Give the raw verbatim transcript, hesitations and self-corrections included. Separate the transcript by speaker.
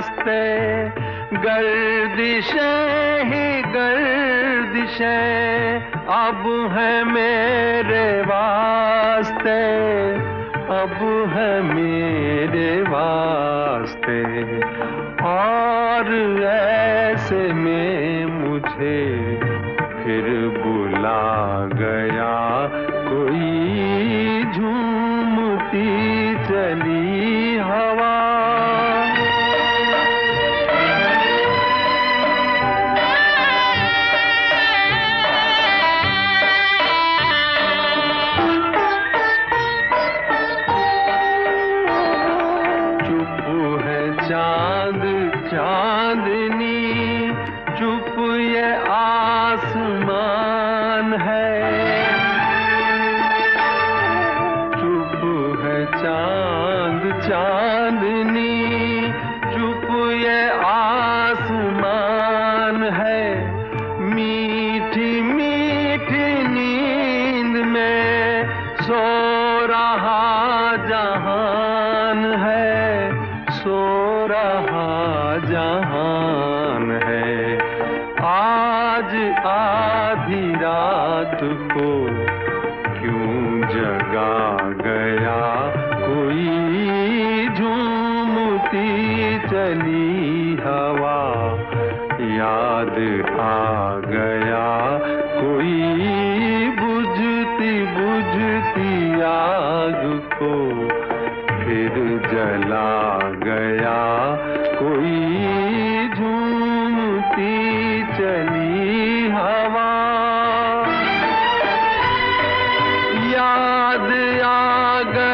Speaker 1: वास्ते गर्दिशें ही गर्दिशें अब है मेरे वास्ते, अब है मेरे वास्ते। और ऐसे में मुझे फिर बुला गया कोई झूमती चली हवा। चांद चांदनी चुप ये आसमान है, चुप है चांद चांदनी चुप ये आसमान है। मीठी मीठी नींद में सो रहा जहान है, सो रहा जहान है। आज आधी रात को क्यों जगा गया कोई झूमती चली हवा। याद आ गया कोई बुझती बुझती आग को फिर जला गया कोई झूमती चली हवा। याद आ गया